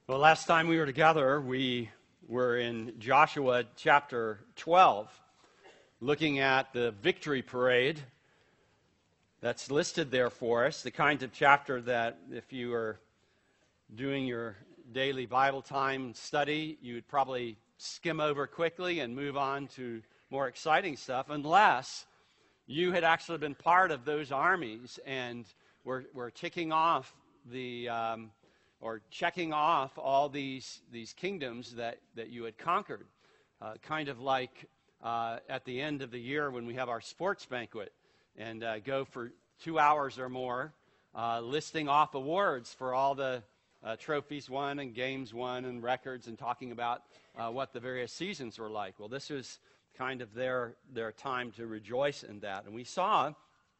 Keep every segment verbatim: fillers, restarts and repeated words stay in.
Well, last time we were together, we were in Joshua chapter twelve, looking at the victory parade that's listed there for us, the kind of chapter that if you are doing your daily Bible time study, you would probably skim over quickly and move on to more exciting stuff, unless you had actually been part of those armies and were, were ticking off the... Um, or checking off all these these kingdoms that, that you had conquered. Uh, kind of like uh, at the end of the year when we have our sports banquet and uh, go for two hours or more uh, listing off awards for all the uh, trophies won and games won and records and talking about uh, what the various seasons were like. Well, this was kind of their, their time to rejoice in that. And we saw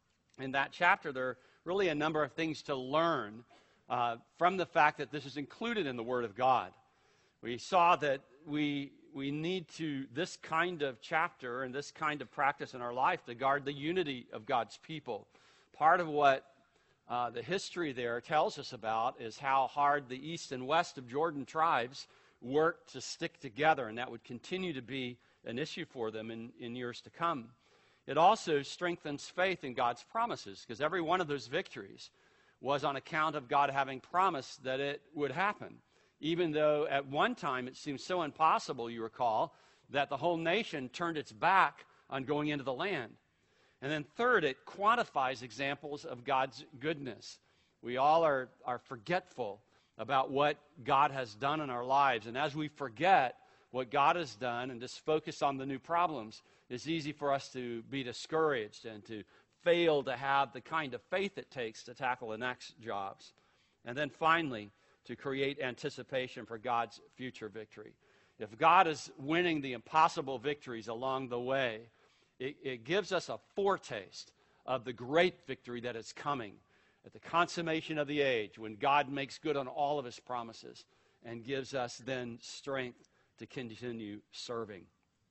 in that chapter there are really a number of things to learn Uh, from the fact that this is included in the Word of God. We saw that we we need to, this kind of chapter and this kind of practice in our life, to guard the unity of God's people. Part of what uh, the history there tells us about is how hard the east and west of Jordan tribes worked to stick together, and that would continue to be an issue for them in, in years to come. It also strengthens faith in God's promises, because every one of those victories was on account of God having promised that it would happen. Even though at one time it seemed so impossible, you recall, that the whole nation turned its back on going into the land. And then third, it quantifies examples of God's goodness. We all are, are forgetful about what God has done in our lives. And as we forget what God has done and just focus on the new problems, it's easy for us to be discouraged and to fail to have the kind of faith it takes to tackle the next jobs. And then finally, to create anticipation for God's future victory. If God is winning the impossible victories along the way, it, it gives us a foretaste of the great victory that is coming at the consummation of the age, when God makes good on all of his promises and gives us then strength to continue serving.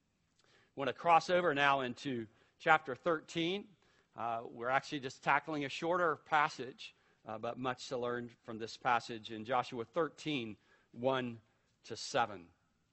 I want to cross over now into chapter thirteen. Uh, we're actually just tackling a shorter passage, uh, but much to learn from this passage in Joshua thirteen, one to seven.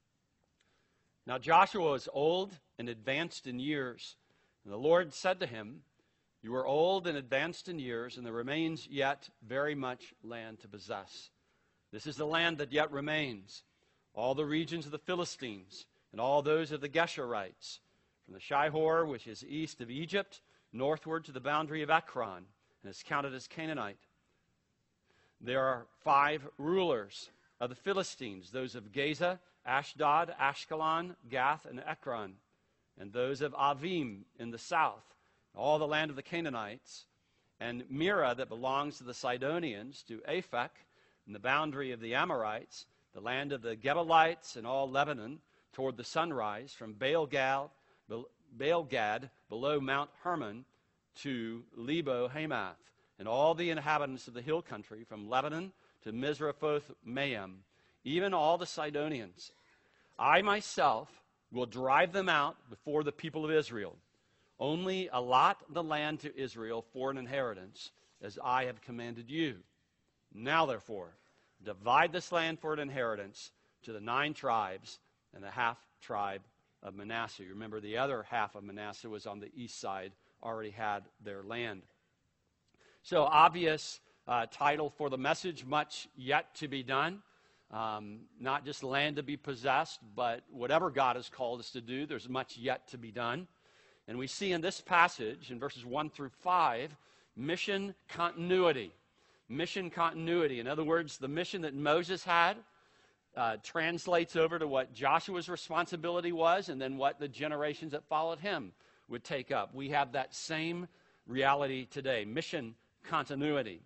Now Joshua was old and advanced in years, and the Lord said to him, "You are old and advanced in years, and there remains yet very much land to possess. This is the land that yet remains, all the regions of the Philistines, and all those of the Geshurites, from the Shihor, which is east of Egypt, northward to the boundary of Ekron, and is counted as Canaanite. There are five rulers of the Philistines, those of Gaza, Ashdod, Ashkelon, Gath, and Ekron, and those of Avim in the south, all the land of the Canaanites, and Mira that belongs to the Sidonians, to Aphek, and the boundary of the Amorites, the land of the Gebalites, and all Lebanon, toward the sunrise, from Baal-Gad, Baal-Gad, below Mount Hermon, to Lebo-Hamath, and all the inhabitants of the hill country, from Lebanon to Misrephoth-Maim, even all the Sidonians. I myself will drive them out before the people of Israel. Only allot the land to Israel for an inheritance, as I have commanded you. Now, therefore, divide this land for an inheritance to the nine tribes and the half-tribe of Manasseh." You remember the other half of Manasseh was on the east side, already had their land. So obvious uh, title for the message, much yet to be done. Um, not just land to be possessed, but whatever God has called us to do, there's much yet to be done. And we see in this passage, in verses one through five, mission continuity. Mission continuity. In other words, the mission that Moses had Uh, translates over to what Joshua's responsibility was, and then what the generations that followed him would take up. We have that same reality today, mission continuity.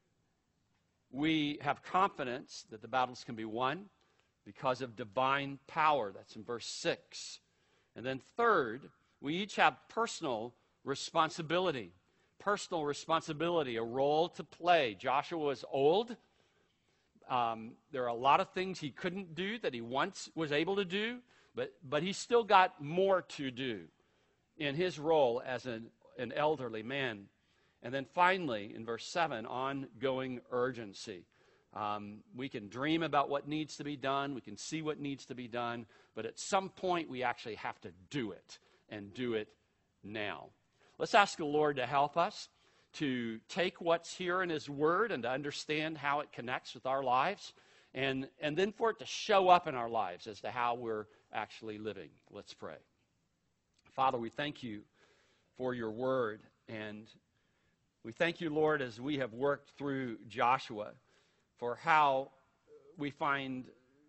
We have confidence that the battles can be won because of divine power. That's in verse six. And then third, we each have personal responsibility. Personal responsibility, a role to play. Joshua was old. Um, there are a lot of things he couldn't do that he once was able to do, but, but he's still got more to do in his role as an, an elderly man. And then finally, in verse seven, ongoing urgency. Um, we can dream about what needs to be done. We can see what needs to be done. But at some point, we actually have to do it, and do it now. Let's ask the Lord to help us to take what's here in His Word and to understand how it connects with our lives, and, and then for it to show up in our lives as to how we're actually living. Let's pray. Father, we thank you for your Word, and we thank you, Lord, as we have worked through Joshua, for how we find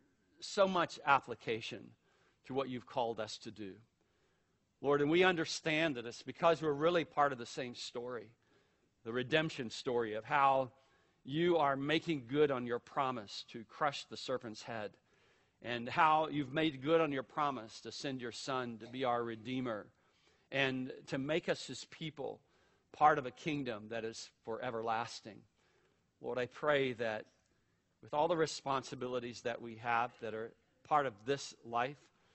so much application to what you've called us to do. Lord, and we understand that it's because we're really part of the same story, the redemption story of how you are making good on your promise to crush the serpent's head, and how you've made good on your promise to send your Son to be our Redeemer and to make us His people, part of a kingdom that is for everlasting. Lord, I pray that with all the responsibilities that we have that are part of this life,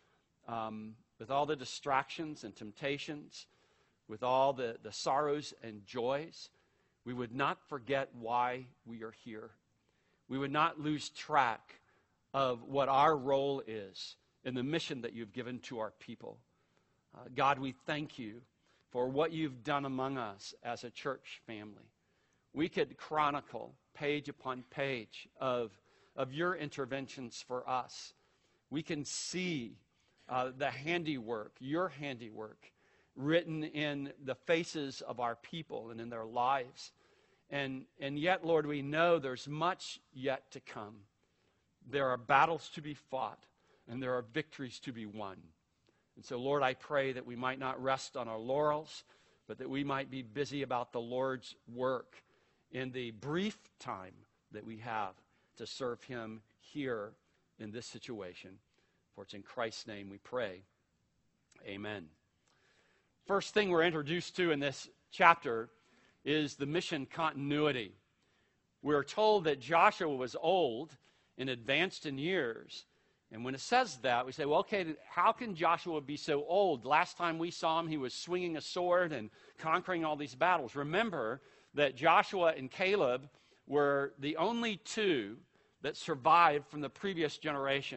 um, with all the distractions and temptations, with all the, the sorrows and joys, we would not forget why we are here. We would not lose track of what our role is in the mission that you've given to our people. Uh, God, we thank you for what you've done among us as a church family. We could chronicle page upon page of, of your interventions for us. We can see uh, the handiwork, your handiwork, written in the faces of our people and in their lives. And, and yet, Lord, we know there's much yet to come. There are battles to be fought, and there are victories to be won. And so, Lord, I pray that we might not rest on our laurels, but that we might be busy about the Lord's work in the brief time that we have to serve Him here in this situation. For it's in Christ's name we pray. Amen. First thing we're introduced to in this chapter is the mission continuity. We're told that Joshua was old and advanced in years. And when it says that, we say, well, okay, how can Joshua be so old? Last time we saw him, he was swinging a sword and conquering all these battles. Remember that Joshua and Caleb were the only two that survived from the previous generation.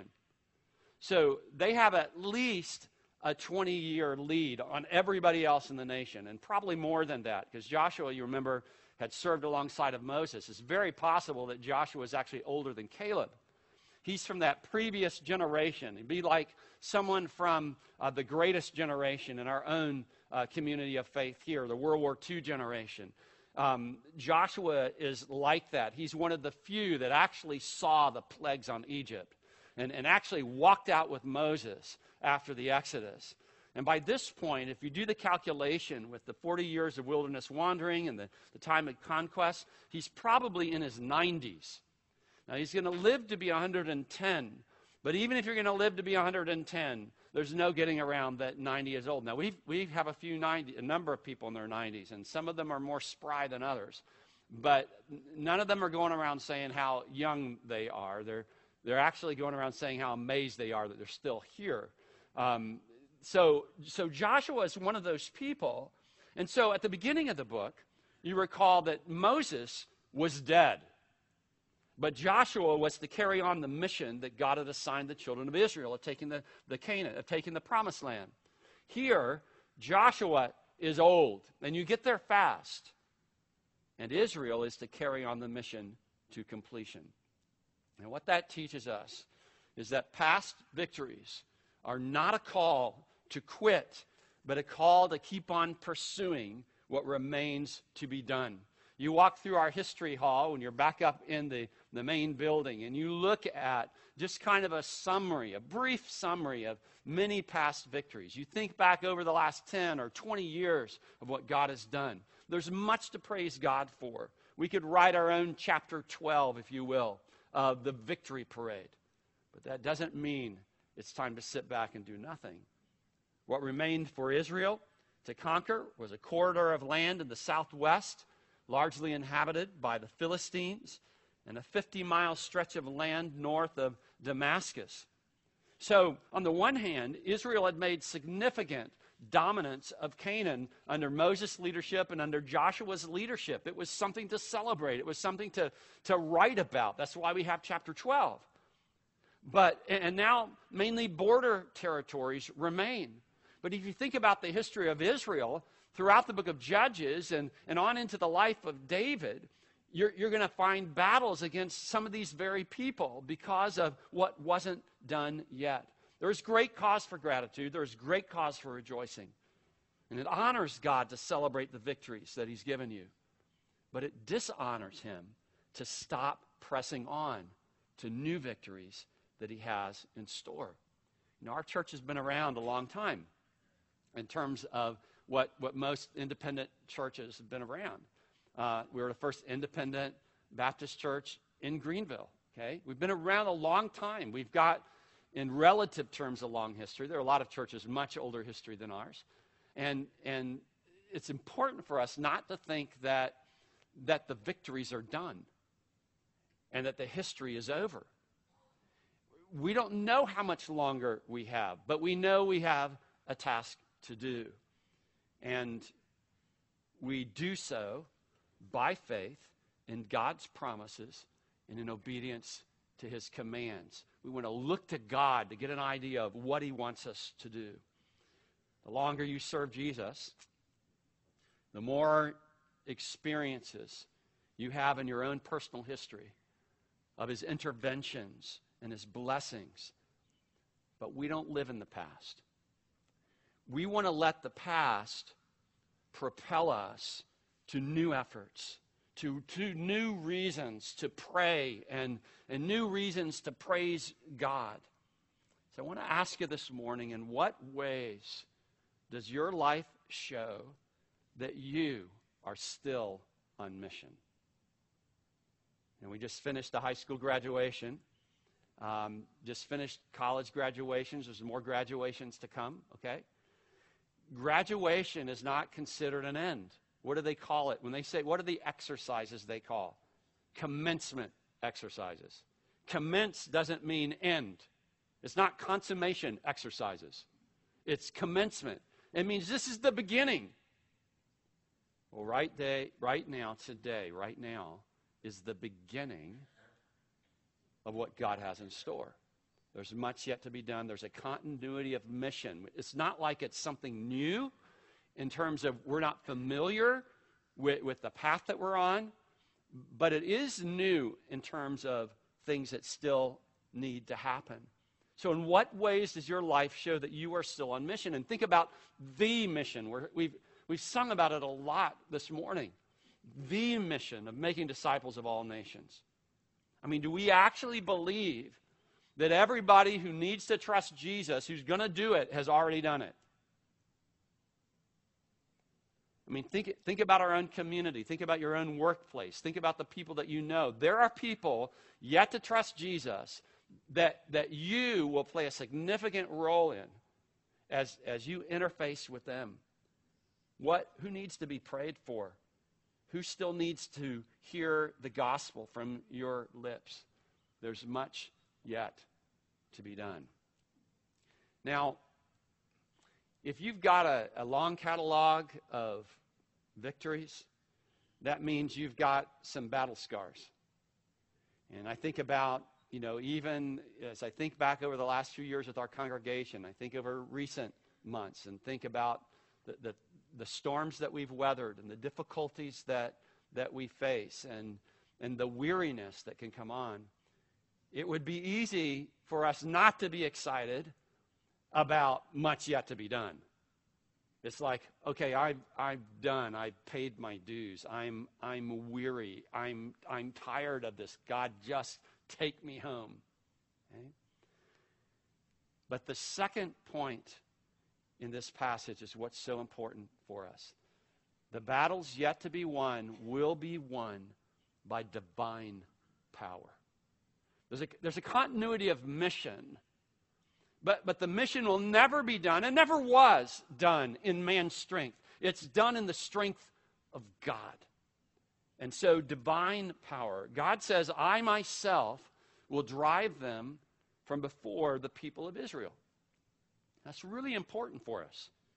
So they have at least a twenty-year lead on everybody else in the nation, and probably more than that, because Joshua, you remember, had served alongside of Moses. It's very possible that Joshua is actually older than Caleb. He's from that previous generation. He'd be like someone from uh, the greatest generation in our own uh, community of faith here, the World War Two generation. Um, Joshua is like that. He's one of the few that actually saw the plagues on Egypt and, and actually walked out with Moses after the Exodus. And by this point, if you do the calculation with the forty years of wilderness wandering and the, the time of conquest, he's probably in his nineties. Now, he's going to live to be one hundred ten. But even if you're going to live to be one hundred ten, there's no getting around that ninety years old. Now, we we have a few ninety, a number of people in their nineties, and some of them are more spry than others. But none of them are going around saying how young they are. They're they're actually going around saying how amazed they are that they're still here. Um, so so Joshua is one of those people. And so at the beginning of the book, you recall that Moses was dead. But Joshua was to carry on the mission that God had assigned the children of Israel of taking the, the Canaan, of taking the promised land. Here, Joshua is old, and you get there fast. And Israel is to carry on the mission to completion. And what that teaches us is that past victories are not a call to quit, but a call to keep on pursuing what remains to be done. You walk through our history hall when you're back up in the, the main building, and you look at just kind of a summary, a brief summary of many past victories. You think back over the last ten or twenty years of what God has done. There's much to praise God for. We could write our own chapter twelve, if you will, of the victory parade. But that doesn't mean it's time to sit back and do nothing. What remained for Israel to conquer was a corridor of land in the southwest, largely inhabited by the Philistines, and a fifty-mile stretch of land north of Damascus. So, on the one hand, Israel had made significant dominance of Canaan under Moses' leadership and under Joshua's leadership. It was something to celebrate. It was something to, to write about. That's why we have chapter twelve. But, and now mainly border territories remain. But if you think about the history of Israel throughout the book of Judges and, and on into the life of David, you're, you're going to find battles against some of these very people because of what wasn't done yet. There is great cause for gratitude. There is great cause for rejoicing. And it honors God to celebrate the victories that he's given you. But it dishonors him to stop pressing on to new victories that he has in store. You know, our church has been around a long time in terms of what, what most independent churches have been around. Uh, we were the first independent Baptist church in Greenville, okay? We've been around a long time. We've got, in relative terms, a long history. There are a lot of churches much older history than ours. And, and it's important for us not to think that, that the victories are done and that the history is over. We don't know how much longer we have, but we know we have a task to do. And we do so by faith in God's promises and in obedience to his commands. We want to look to God to get an idea of what he wants us to do. The longer you serve Jesus, the more experiences you have in your own personal history of his interventions and his blessings. But we don't live in the past. We want to let the past propel us to new efforts, to, to new reasons to pray and, and new reasons to praise God. So I want to ask you this morning, in what ways does your life show that you are still on mission? And we just finished the high school graduation. Um, just finished college graduations. There's more graduations to come, okay? Graduation is not considered an end. What do they call it? When they say, what are the exercises they call? Commencement exercises. Commence doesn't mean end. It's not consummation exercises. It's commencement. It means this is the beginning. Well, right day, right now, today, right now, is the beginning of what God has in store. There's much yet to be done. There's a continuity of mission. It's not like it's something new in terms of we're not familiar with, with the path that we're on, but it is new in terms of things that still need to happen. So in what ways does your life show that you are still on mission? And think about the mission. We're, we've, we've sung about it a lot this morning. The mission of making disciples of all nations. I mean, do we actually believe that everybody who needs to trust Jesus, who's going to do it, has already done it? I mean, think, think about our own community. Think about your own workplace. Think about the people that you know. There are people yet to trust Jesus that, that you will play a significant role in as, as you interface with them. What, who needs to be prayed for? Who still needs to hear the gospel from your lips? There's much yet to be done. Now, if you've got a, a long catalog of victories, that means you've got some battle scars. And I think about, you know, even as I think back over the last few years with our congregation, I think over recent months and think about the, the the storms that we've weathered and the difficulties that, that we face and, and the weariness that can come on, it would be easy for us not to be excited about much yet to be done. It's like, okay, I've, I've done, I've paid my dues. I'm, I'm weary. I'm, I'm tired of this. God, just take me home. Okay? But the second point in this passage is what's so important for us. The battles yet to be won will be won by divine power. There's a, there's a continuity of mission, but, but the mission will never be done, and never was done in man's strength. It's done in the strength of God. And so divine power. God says, I myself will drive them from before the people of Israel. That's really important for us.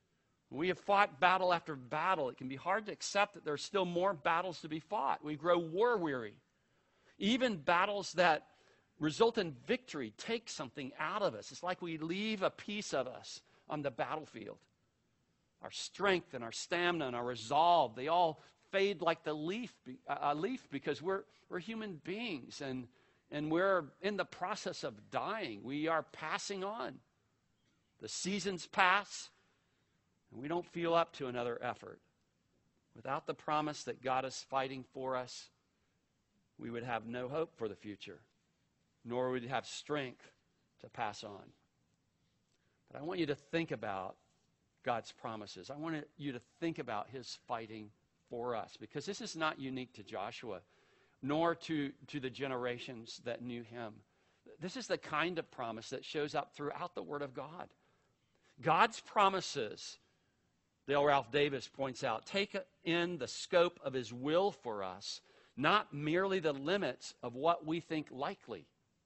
We have fought battle after battle. It can be hard to accept that there's still more battles to be fought. We grow war weary. Even battles that result in victory take something out of us. It's like we leave a piece of us on the battlefield. Our strength and our stamina and our resolve, they all fade like the leaf, a leaf because we're, we're human beings and, and we're in the process of dying. We are passing on. The seasons pass, and we don't feel up to another effort. Without the promise that God is fighting for us, we would have no hope for the future, nor would we have strength to pass on. But I want you to think about God's promises. I want you to think about his fighting for us, because this is not unique to Joshua, nor to, to the generations that knew him. This is the kind of promise that shows up throughout the Word of God. God's promises, Dale Ralph Davis points out, take in the scope of his will for us, not merely the limits of what we think likely.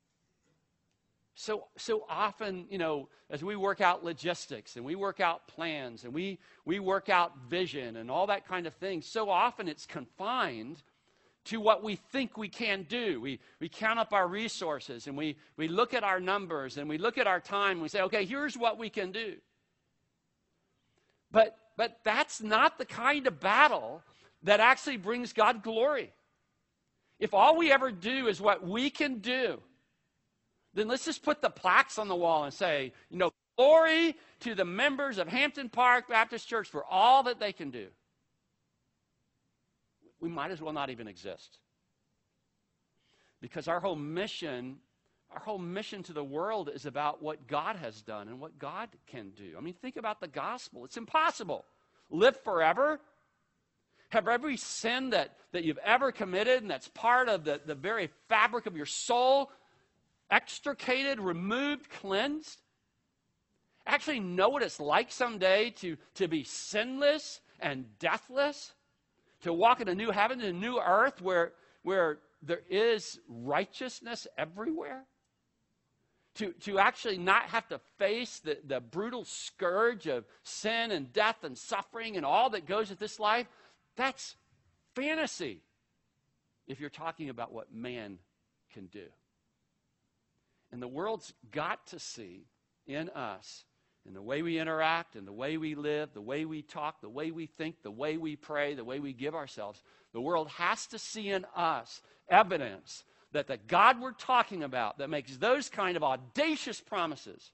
So so often, you know, as we work out logistics and we work out plans and we, we work out vision and all that kind of thing, so often it's confined to what we think we can do. We, we count up our resources and we, we look at our numbers and we look at our time and we say, okay, here's what we can do. But, but that's not the kind of battle that actually brings God glory. If all we ever do is what we can do, then let's just put the plaques on the wall and say, you know, glory to the members of Hampton Park Baptist Church for all that they can do. We might as well not even exist. Because our whole mission, our whole mission to the world is about what God has done and what God can do. I mean, think about the gospel. It's impossible. Live forever. Have every sin that, that you've ever committed and that's part of the, the very fabric of your soul extricated, removed, cleansed. Actually know what it's like someday to, to be sinless and deathless, to walk in a new heaven and a new earth where, where there is righteousness everywhere. To, to actually not have to face the, the brutal scourge of sin and death and suffering and all that goes with this life. That's fantasy if you're talking about what man can do. And the world's got to see in us, in the way we interact, in the way we live, the way we talk, the way we think, the way we pray, the way we give ourselves. The world has to see in us evidence that the God we're talking about that makes those kind of audacious promises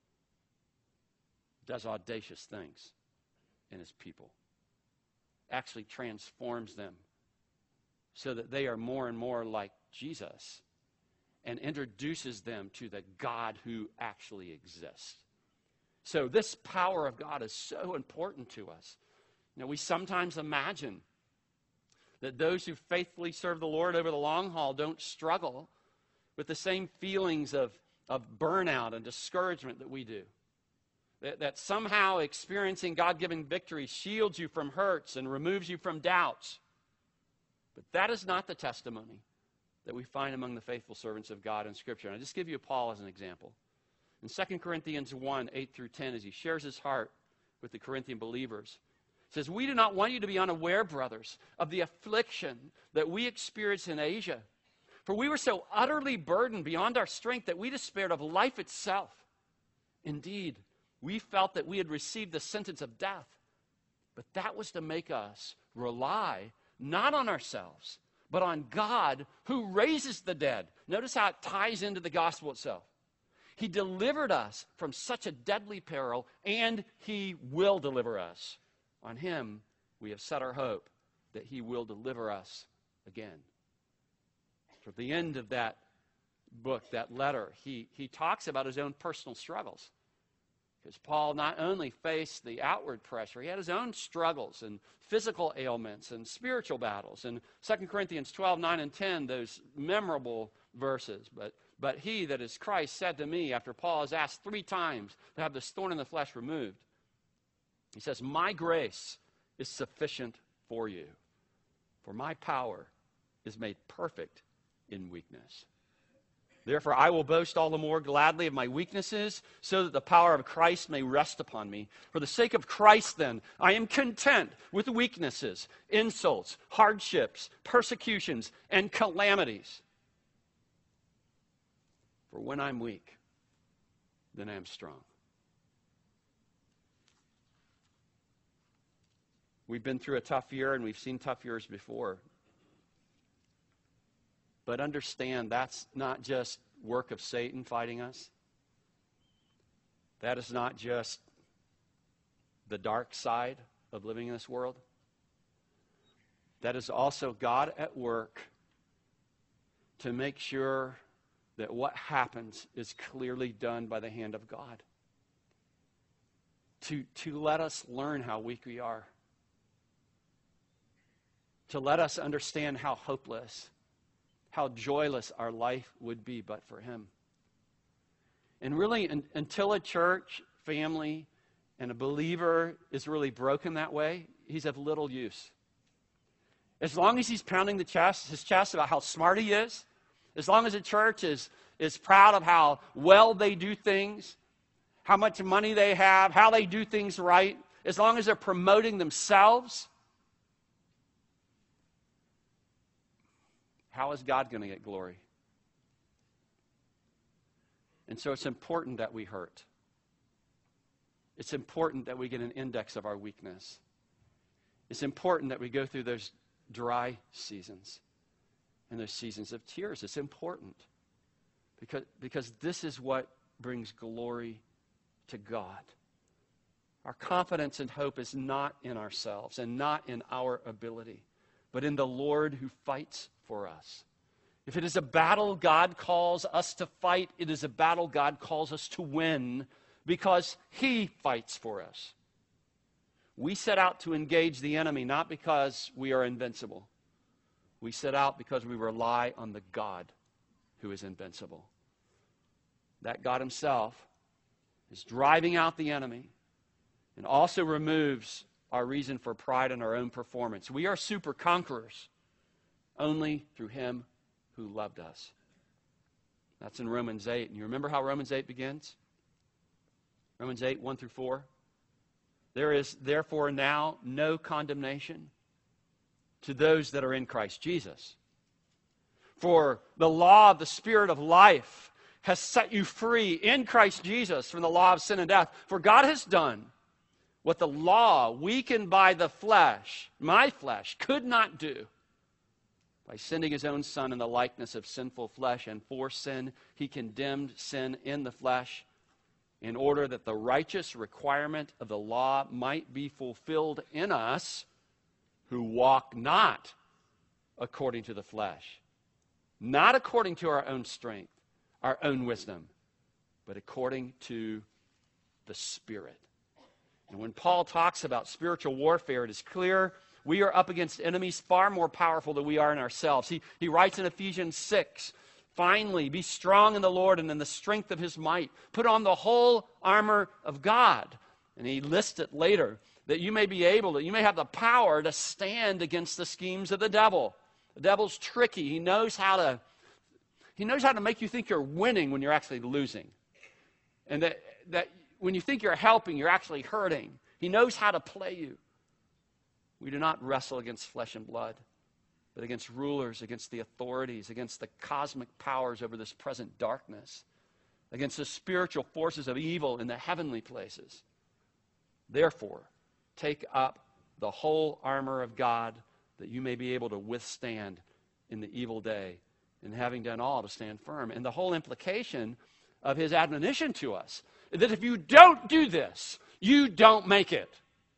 does audacious things in his people. Actually transforms them so that they are more and more like Jesus, and introduces them to the God who actually exists. So this power of God is so important to us. You know, we sometimes imagine that those who faithfully serve the Lord over the long haul don't struggle with the same feelings of, of burnout and discouragement that we do. That, that somehow experiencing God-given victory shields you from hurts and removes you from doubts. But that is not the testimony that we find among the faithful servants of God in Scripture. And I'll just give you Paul as an example. In Second Corinthians one, eight through ten, as he shares his heart with the Corinthian believers, he says, "We do not want you to be unaware, brothers, of the affliction that we experienced in Asia. For we were so utterly burdened beyond our strength that we despaired of life itself. Indeed, we felt that we had received the sentence of death. But that was to make us rely not on ourselves, but on God who raises the dead." Notice how it ties into the gospel itself. He delivered us from such a deadly peril, and he will deliver us. On him we have set our hope that he will deliver us again. So at the end of that book, that letter, he, he talks about his own personal struggles. Because Paul not only faced the outward pressure, he had his own struggles and physical ailments and spiritual battles. In Second Corinthians twelve, nine and ten, those memorable verses. But, but he, that is Christ, said to me, after Paul has asked three times to have this thorn in the flesh removed, he says, "My grace is sufficient for you, for my power is made perfect in weakness." Therefore, I will boast all the more gladly of my weaknesses, so that the power of Christ may rest upon me. For the sake of Christ, then, I am content with weaknesses, insults, hardships, persecutions, and calamities. For when I'm weak, then I am strong. We've been through a tough year, and we've seen tough years before. But understand, that's not just work of Satan fighting us. That is not just the dark side of living in this world. That is also God at work to make sure that what happens is clearly done by the hand of God. To, to let us learn how weak we are. To let us understand how hopeless, how joyless our life would be but for him. And really, un, until a church, family, and a believer is really broken that way, he's of little use. As long as he's pounding the chest, his chest about how smart he is, as long as a church is, is proud of how well they do things, how much money they have, how they do things right, as long as they're promoting themselves, how is God going to get glory? And so it's important that we hurt. It's important that we get an index of our weakness. It's important that we go through those dry seasons and those seasons of tears. It's important because, because this is what brings glory to God. Our confidence and hope is not in ourselves and not in our ability, but in the Lord who fights for us. If it is a battle God calls us to fight, it is a battle God calls us to win because he fights for us. We set out to engage the enemy not because we are invincible. We set out because we rely on the God who is invincible. That God himself is driving out the enemy and also removes our reason for pride in our own performance. We are super conquerors only through him who loved us. That's in Romans eight. And you remember how Romans eight begins? Romans eight, one through four. There is therefore now no condemnation to those that are in Christ Jesus. For the law of the Spirit of life has set you free in Christ Jesus from the law of sin and death. For God has done what the law, weakened by the flesh, my flesh, could not do. By sending his own Son in the likeness of sinful flesh, and for sin, he condemned sin in the flesh, in order that the righteous requirement of the law might be fulfilled in us, who walk not according to the flesh, not according to our own strength, our own wisdom, but according to the Spirit. And when Paul talks about spiritual warfare, it is clear we are up against enemies far more powerful than we are in ourselves. He, he writes in Ephesians six, finally, be strong in the Lord and in the strength of his might. Put on the whole armor of God. And he lists it later, that you may be able to, you may have the power to stand against the schemes of the devil. The devil's tricky. He knows how to, he knows how to make you think you're winning when you're actually losing. And that, that when you think you're helping, you're actually hurting. He knows how to play you. We do not wrestle against flesh and blood, but against rulers, against the authorities, against the cosmic powers over this present darkness, against the spiritual forces of evil in the heavenly places. Therefore, take up the whole armor of God, that you may be able to withstand in the evil day, and having done all, to stand firm. And the whole implication of his admonition to us, that if you don't do this, you don't make it.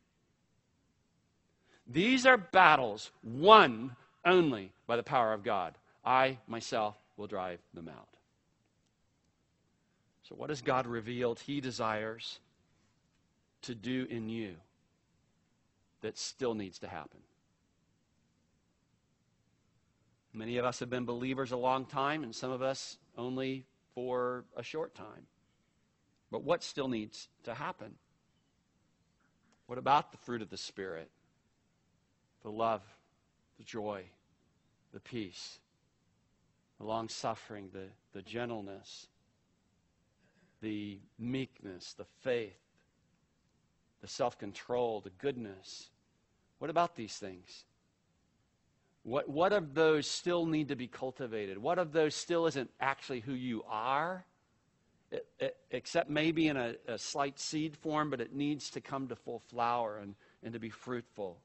These are battles won only by the power of God. I, myself, will drive them out. So what has God revealed he desires to do in you that still needs to happen? Many of us have been believers a long time, and some of us only for a short time. But what still needs to happen? What about the fruit of the Spirit? The love, the joy, the peace, the long-suffering, the, the gentleness, the meekness, the faith, the self-control, the goodness. What about these things? What, what of those still need to be cultivated? What of those still isn't actually who you are? It, it, except maybe in a, a slight seed form, but it needs to come to full flower and, and to be fruitful.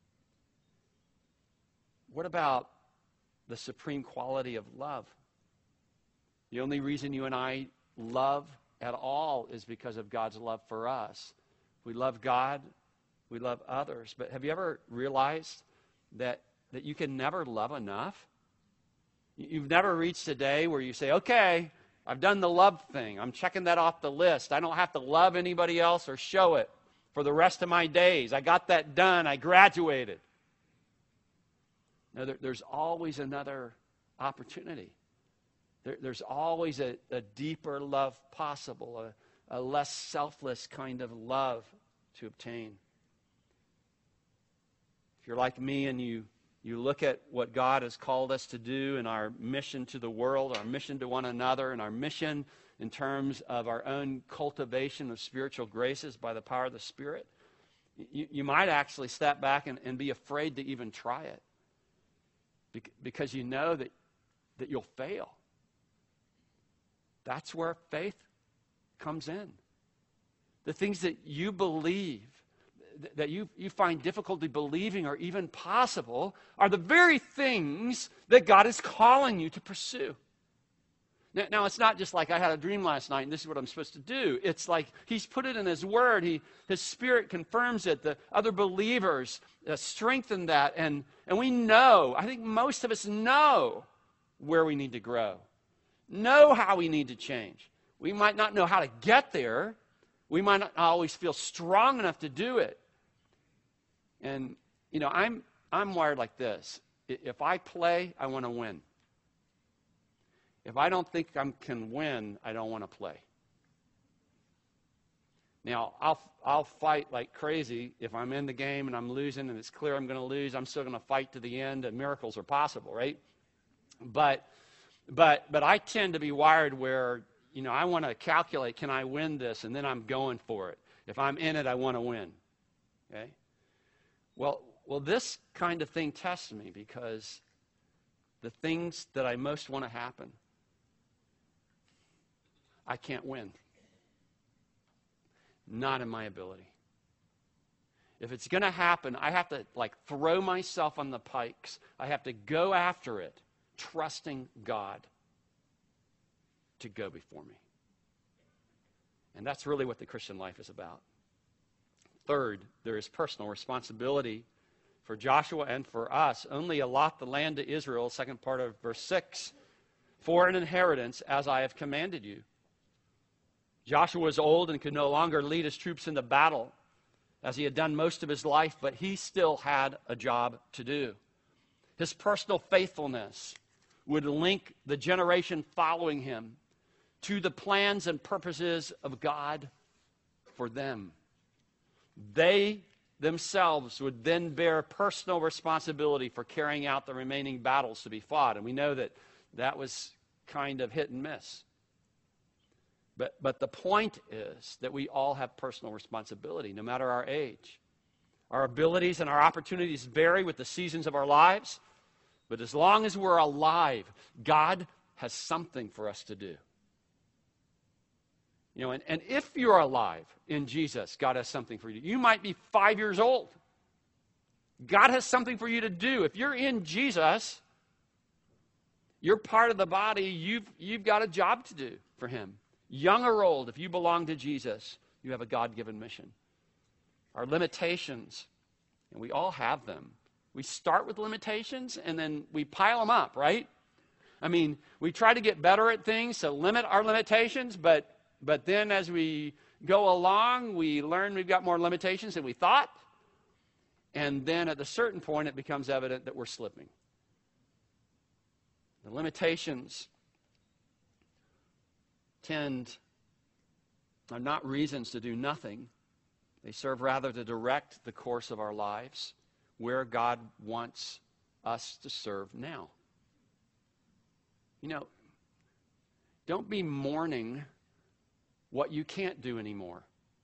What about the supreme quality of love? The only reason you and I love at all is because of God's love for us. We love God, we love others. But have you ever realized that, that you can never love enough? You've never reached a day where you say, okay, I've done the love thing. I'm checking that off the list. I don't have to love anybody else or show it for the rest of my days. I got that done. I graduated. No, there, there's always another opportunity. There, there's always a, a deeper love possible, a, a less selfless kind of love to obtain. If you're like me and you, you look at what God has called us to do in our mission to the world, our mission to one another, and our mission in terms of our own cultivation of spiritual graces by the power of the Spirit, you, you might actually step back and, and be afraid to even try it. Because you know that, that you'll fail. That's where faith comes in. The things that you believe, that you, you find difficulty believing or even possible, are the very things that God is calling you to pursue. Now, now, it's not just like I had a dream last night and this is what I'm supposed to do. It's like He's put it in His Word. He, His Spirit confirms it. The other believers uh, strengthen that. And, and we know, I think most of us know where we need to grow. Know how we need to change. We might not know how to get there. We might not always feel strong enough to do it. And, you know, I'm, I'm wired like this. If I play, I want to win. If I don't think I can win, I don't want to play. Now, I'll, I'll fight like crazy. If I'm in the game and I'm losing and it's clear I'm going to lose, I'm still going to fight to the end, and miracles are possible, right? But, but, but I tend to be wired where, you know, I want to calculate, can I win this? And then I'm going for it. If I'm in it, I want to win. Okay? Well, well, this kind of thing tests me, because the things that I most want to happen, I can't win. Not in my ability. If it's going to happen, I have to like throw myself on the pikes. I have to go after it, trusting God to go before me. And that's really what the Christian life is about. Third, there is personal responsibility for Joshua and for us. Only allot the land to Israel, second part of verse six, for an inheritance as I have commanded you. Joshua was old and could no longer lead his troops into battle, as he had done most of his life, but he still had a job to do. His personal faithfulness would link the generation following him to the plans and purposes of God for them. They themselves would then bear personal responsibility for carrying out the remaining battles to be fought. And we know that that was kind of hit and miss. But, but the point is that we all have personal responsibility, no matter our age. Our abilities and our opportunities vary with the seasons of our lives. But as long as we're alive, God has something for us to do. You know, and, and if you're alive in Jesus, God has something for you. You might be five years old. God has something for you to do. If you're in Jesus, you're part of the body. You've, you've got a job to do for Him. Young or old, if you belong to Jesus, you have a God-given mission. Our limitations, and we all have them. We start with limitations, and then we pile them up, right? I mean, we try to get better at things to limit our limitations, but but then as we go along, we learn we've got more limitations than we thought, and then at a certain point, it becomes evident that we're slipping. The limitations tend are not reasons to do nothing. They serve rather to direct the course of our lives where God wants us to serve now. You know, don't be mourning what you can't do anymore.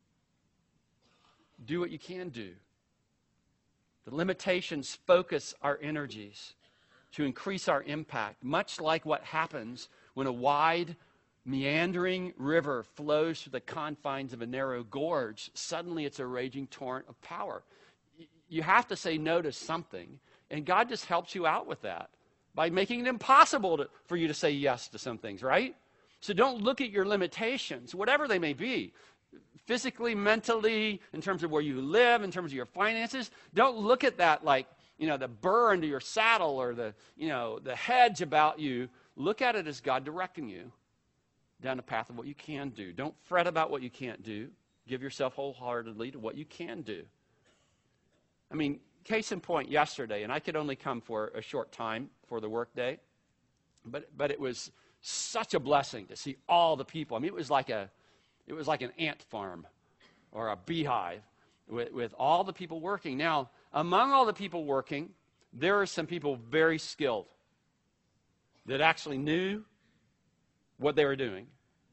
Do what you can do. The limitations focus our energies to increase our impact, much like what happens when a wide, meandering river flows through the confines of a narrow gorge. Suddenly it's a raging torrent of power. You have to say no to something, and God just helps you out with that by making it impossible to, for you to say yes to some things, right? So don't look at your limitations, whatever they may be, physically, mentally, in terms of where you live, in terms of your finances. Don't look at that like, you know, the burr into your saddle or the, you know, the hedge about you. Look at it as God directing you down the path of what you can do. Don't fret about what you can't do. Give yourself wholeheartedly to what you can do. I mean, case in point, yesterday, and I could only come for a short time for the workday, but but it was such a blessing to see all the people. I mean, it was like a it was like an ant farm or a beehive with, with all the people working. Now, among all the people working, there are some people very skilled that actually knew what they were doing.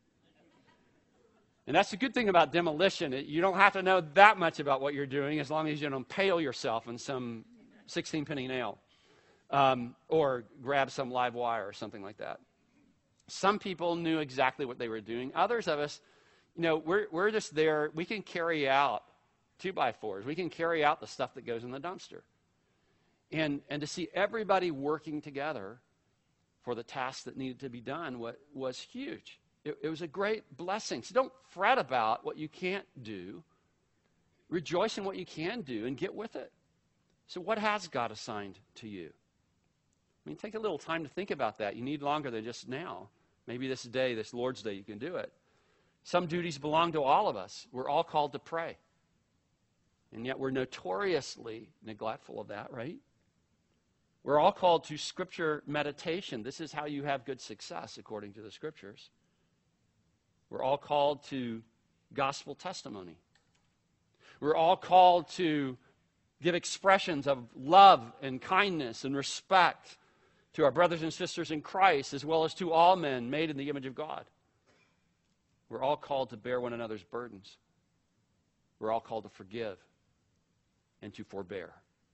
And that's the good thing about demolition. You don't have to know that much about what you're doing as long as you don't impale yourself in some sixteen penny nail um, or grab some live wire or something like that. Some people knew exactly what they were doing. Others of us, you know, we're, we're just there. We can carry out two by fours. We can carry out the stuff that goes in the dumpster. And, and to see everybody working together for the task that needed to be done was, was huge. It, it was a great blessing. So don't fret about what you can't do. Rejoice in what you can do and get with it. So what has God assigned to you? I mean, take a little time to think about that. You need longer than just now. Maybe this day, this Lord's Day, you can do it. Some duties belong to all of us. We're all called to pray. And yet we're notoriously neglectful of that, right? We're all called to Scripture meditation. This is how you have good success, according to the Scriptures. We're all called to gospel testimony. We're all called to give expressions of love and kindness and respect to our brothers and sisters in Christ, as well as to all men made in the image of God. We're all called to bear one another's burdens. We're all called to forgive and to forbear.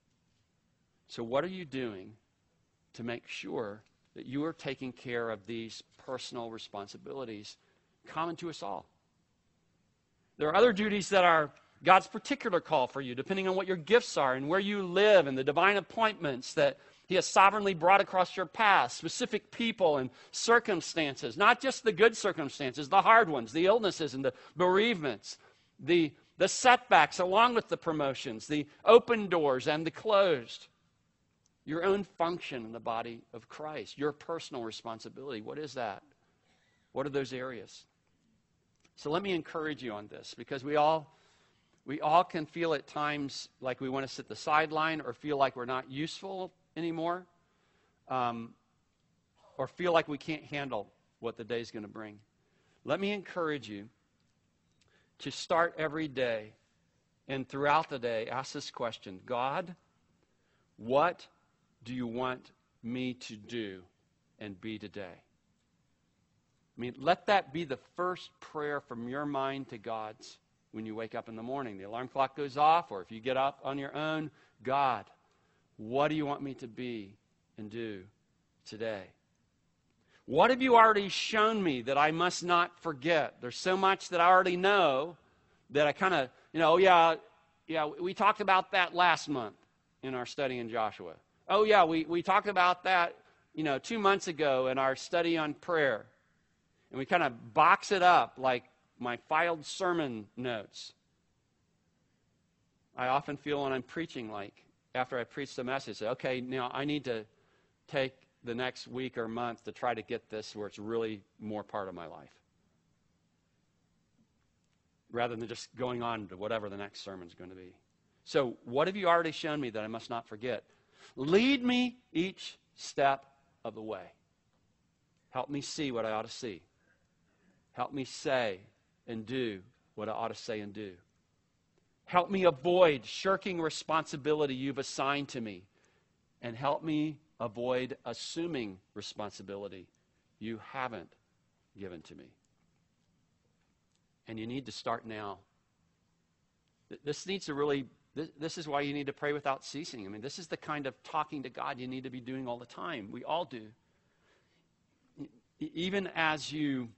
So what are you doing to make sure that you are taking care of these personal responsibilities common to us all? There are other duties that are God's particular call for you, depending on what your gifts are and where you live and the divine appointments that He has sovereignly brought across your path, specific people and circumstances, not just the good circumstances, the hard ones, the illnesses and the bereavements, the, the setbacks along with the promotions, the open doors and the closed. Your own function in the body of Christ, your personal responsibility. What is that? What are those areas? So let me encourage you on this, because we all we all can feel at times like we want to sit the sideline or feel like we're not useful anymore, um, or feel like we can't handle what the day's going to bring. Let me encourage you to start every day and throughout the day ask this question: God, what do you want me to do and be today? I mean, let that be the first prayer from your mind to God's when you wake up in the morning. The alarm clock goes off, or if you get up on your own, God, what do you want me to be and do today? What have you already shown me that I must not forget? There's so much that I already know that I kind of, you know, oh yeah, yeah, we talked about that last month in our study in Joshua. Oh yeah, we, we talked about that, you know, two months ago in our study on prayer. And we kind of box it up like my filed sermon notes. I often feel when I'm preaching, like after I preach the message, okay, now I need to take the next week or month to try to get this where it's really more part of my life, rather than just going on to whatever the next sermon's going to be. So what have you already shown me that I must not forget? Lead me each step of the way. Help me see what I ought to see. Help me say and do what I ought to say and do. Help me avoid shirking responsibility you've assigned to me. And help me avoid assuming responsibility you haven't given to me. And you need to start now. This needs to really, this, this is why you need to pray without ceasing. I mean, this is the kind of talking to God you need to be doing all the time. We all do. Even as you,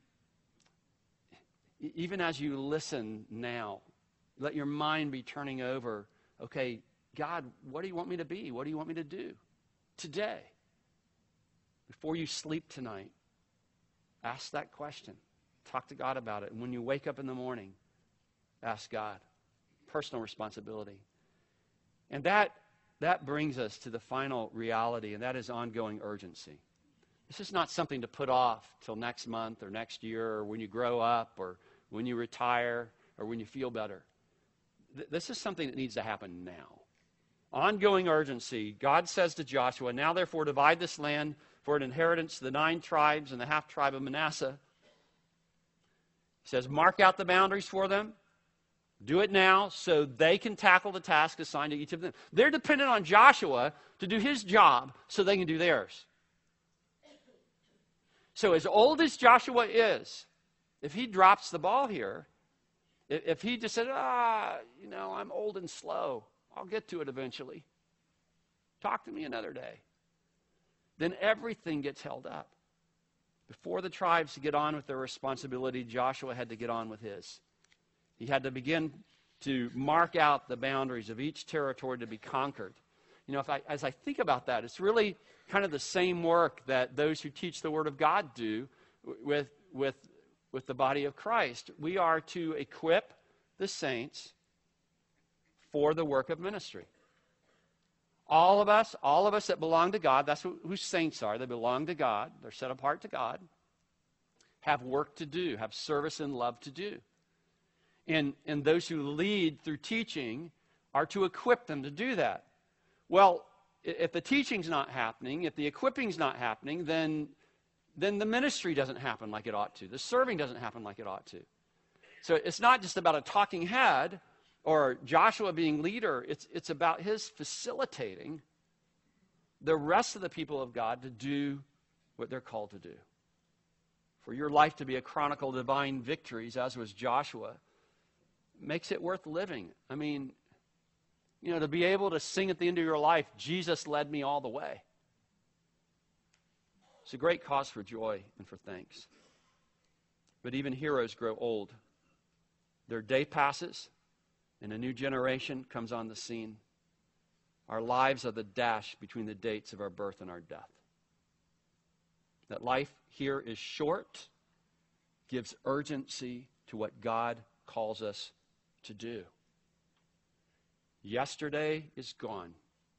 even as you listen now, let your mind be turning over, okay, God, what do you want me to be? What do you want me to do today? Before you sleep tonight, ask that question. Talk to God about it. And when you wake up in the morning, ask God. Personal responsibility. And that, that brings us to the final reality, and that is ongoing urgency. This is not something to put off till next month or next year or when you grow up or when you retire or when you feel better. Th- this is something that needs to happen now. Ongoing urgency. God says to Joshua, now therefore divide this land for an inheritance to the nine tribes and the half tribe of Manasseh. He says, mark out the boundaries for them. Do it now so they can tackle the task assigned to each of them. They're dependent on Joshua to do his job so they can do theirs. So as old as Joshua is, if he drops the ball here, if he just said, ah, you know, I'm old and slow, I'll get to it eventually. Talk to me another day. Then everything gets held up. Before the tribes could get on with their responsibility, Joshua had to get on with his. He had to begin to mark out the boundaries of each territory to be conquered. You know, if I, as I think about that, it's really kind of the same work that those who teach the Word of God do with, with, with the body of Christ. We are to equip the saints for the work of ministry. All of us, all of us that belong to God, that's who saints are. They belong to God. They're set apart to God. Have work to do, have service and love to do. And, and those who lead through teaching are to equip them to do that. Well, if the teaching's not happening, if the equipping's not happening, then, then the ministry doesn't happen like it ought to. The serving doesn't happen like it ought to. So it's not just about a talking head or Joshua being leader. It's, it's about his facilitating the rest of the people of God to do what they're called to do. For your life to be a chronicle of divine victories, as was Joshua, makes it worth living. I mean, you know, to be able to sing at the end of your life, Jesus led me all the way. It's a great cause for joy and for thanks. But even heroes grow old. Their day passes, and a new generation comes on the scene. Our lives are the dash between the dates of our birth and our death. That life here is short, gives urgency to what God calls us to do. Yesterday is gone.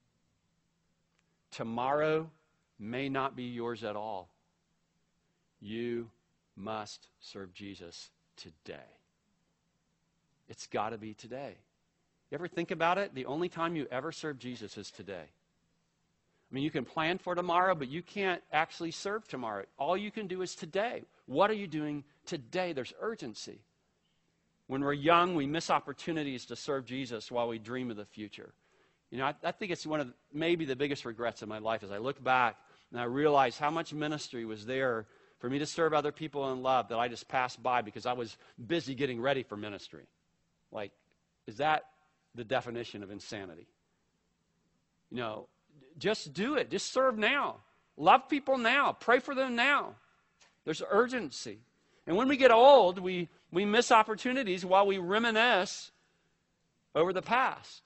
Tomorrow may not be yours at all. You must serve Jesus today. It's got to be today. You ever think about it? The only time you ever serve Jesus is today. I mean, you can plan for tomorrow, but you can't actually serve tomorrow. All you can do is today. What are you doing today? There's urgency. When we're young, we miss opportunities to serve Jesus while we dream of the future. You know, I, I think it's one of the, maybe the biggest regrets of my life as I look back and I realize how much ministry was there for me to serve other people in love that I just passed by because I was busy getting ready for ministry. Like, is that the definition of insanity? You know, just do it. Just serve now. Love people now. Pray for them now. There's urgency. And when we get old, we, we miss opportunities while we reminisce over the past.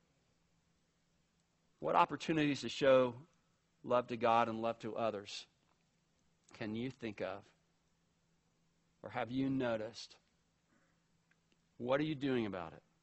What opportunities to show love to God and love to others can you think of? Or have you noticed? What are you doing about it?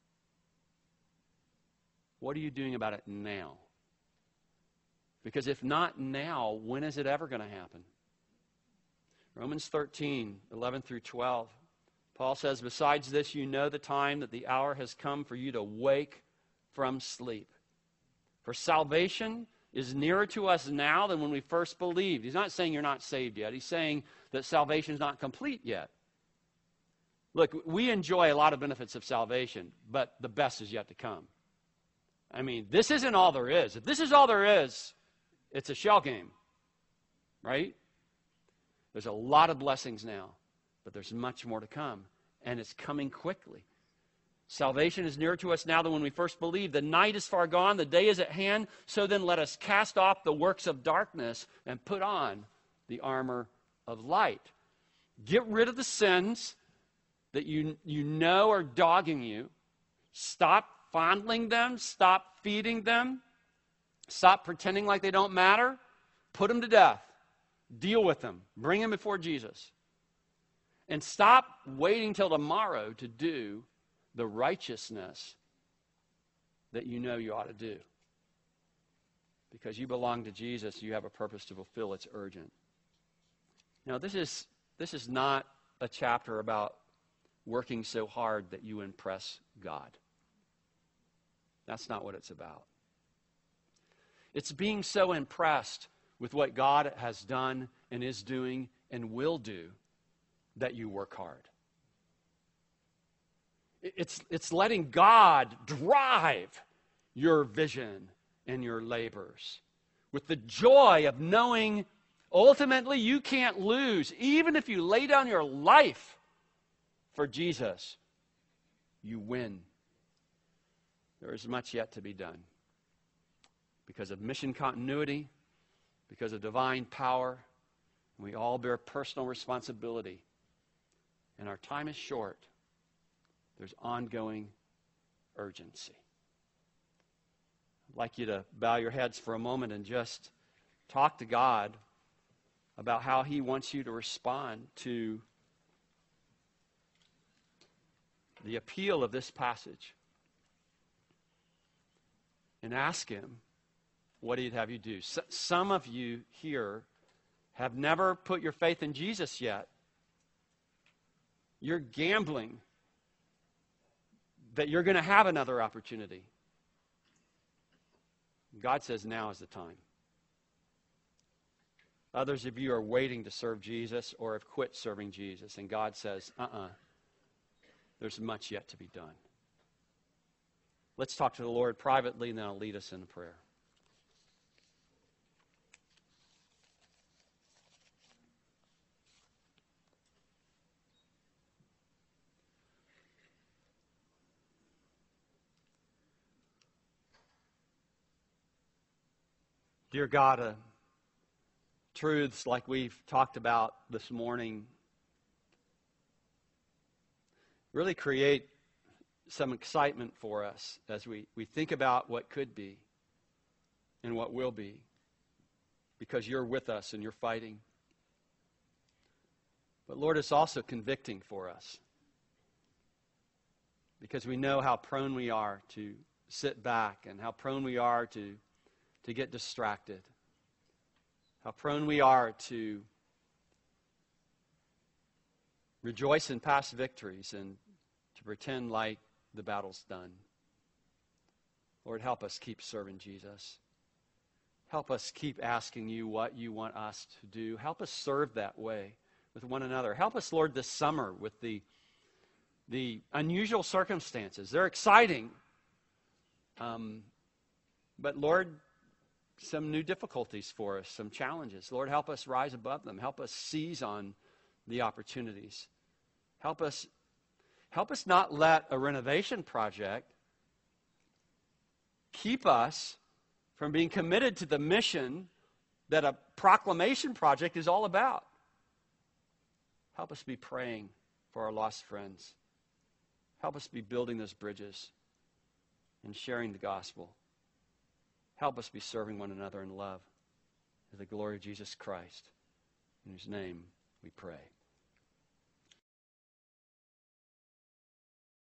What are you doing about it now? Because if not now, when is it ever going to happen? Romans thirteen, eleven through twelve. Paul says, besides this, you know the time that the hour has come for you to wake from sleep. For salvation is nearer to us now than when we first believed. He's not saying you're not saved yet. He's saying that salvation is not complete yet. Look, we enjoy a lot of benefits of salvation, but the best is yet to come. I mean, this isn't all there is. If this is all there is, it's a shell game, right? There's a lot of blessings now, but there's much more to come, and it's coming quickly. Salvation is nearer to us now than when we first believed. The night is far gone, the day is at hand. So then let us cast off the works of darkness and put on the armor of light. Get rid of the sins that you, you know are dogging you. Stop fondling them. Stop feeding them. Stop pretending like they don't matter. Put them to death. Deal with them. Bring them before Jesus. And stop waiting till tomorrow to do the righteousness that you know you ought to do. Because you belong to Jesus, you have a purpose to fulfill. It's urgent. Now, this is, this is not a chapter about working so hard that you impress God. That's not what it's about. It's being so impressed with what God has done and is doing and will do that you work hard. It's, it's letting God drive your vision and your labors with the joy of knowing ultimately you can't lose. Even if you lay down your life for Jesus, you win. There is much yet to be done. Because of mission continuity, because of divine power, we all bear personal responsibility. And our time is short. There's ongoing urgency. I'd like you to bow your heads for a moment and just talk to God about how He wants you to respond to the appeal of this passage. And ask Him what He'd have you do. S- some of you here have never put your faith in Jesus yet. You're gambling that you're going to have another opportunity. God says now is the time. Others of you are waiting to serve Jesus or have quit serving Jesus, and God says, uh-uh, there's much yet to be done. Let's talk to the Lord privately, and then I'll lead us in a prayer. Dear God, uh, truths like we've talked about this morning really create some excitement for us as we, we think about what could be and what will be, because you're with us and you're fighting. But Lord, it's also convicting for us, because we know how prone we are to sit back and how prone we are to to get distracted. How prone we are to rejoice in past victories and to pretend like the battle's done. Lord, help us keep serving Jesus. Help us keep asking you what you want us to do. Help us serve that way with one another. Help us, Lord, this summer with the, the unusual circumstances. They're exciting. Um, but Lord, some new difficulties for us, some challenges. Lord, help us rise above them. Help us seize on the opportunities. Help us, help us not let a renovation project keep us from being committed to the mission that a proclamation project is all about. Help us be praying for our lost friends. Help us be building those bridges and sharing the gospel. Help us be serving one another in love to the glory of Jesus Christ, in whose name we pray.